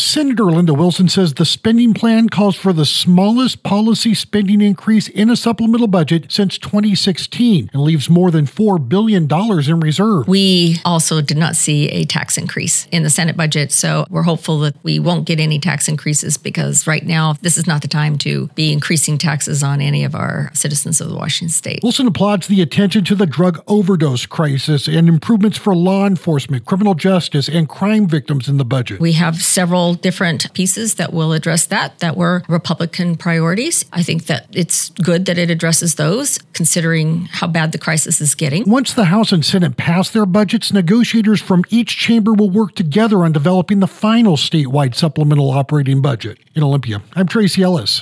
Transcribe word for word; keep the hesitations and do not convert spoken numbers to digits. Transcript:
Senator Linda Wilson says the spending plan calls for the smallest policy spending increase in a supplemental budget since twenty sixteen and leaves more than four billion dollars in reserve. We also did not see a tax increase in the Senate budget, so we're hopeful that we won't get any tax increases because right now this is not the time to be increasing taxes on any of our citizens of the Washington state. Wilson applauds the attention to the drug overdose crisis and improvements for law enforcement, criminal justice, and crime victims in the budget. We have several different pieces that will address that, that were Republican priorities. I think that it's good that it addresses those, considering how bad the crisis is getting. Once the House and Senate pass their budgets, negotiators from each chamber will work together on developing the final statewide supplemental operating budget. In Olympia, I'm Tracy Ellis.